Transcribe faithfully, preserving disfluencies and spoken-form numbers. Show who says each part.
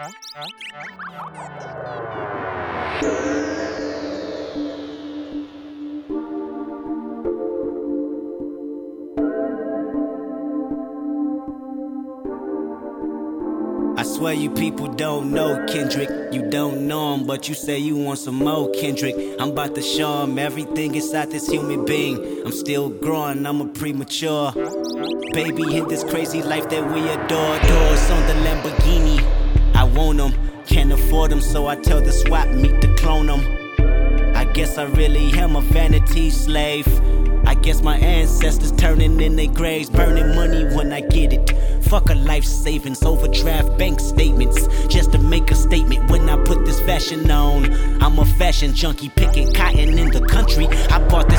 Speaker 1: I swear you people don't know Kendrick. You don't know him, but you say you want some more Kendrick. I'm about to show him everything inside this human being. I'm still growing, I'm a premature baby in this crazy life that we adore. Doors on the Lamborghini, I want them, can't afford them, so I tell the swap meet to clone them. I guess I really am a vanity slave. I guess my ancestors turning in their graves, burning money when I get it. Fuck a life savings, overdraft bank statements, just to make a statement when I put this fashion on. I'm a fashion junkie, picking cotton in the country. I bought this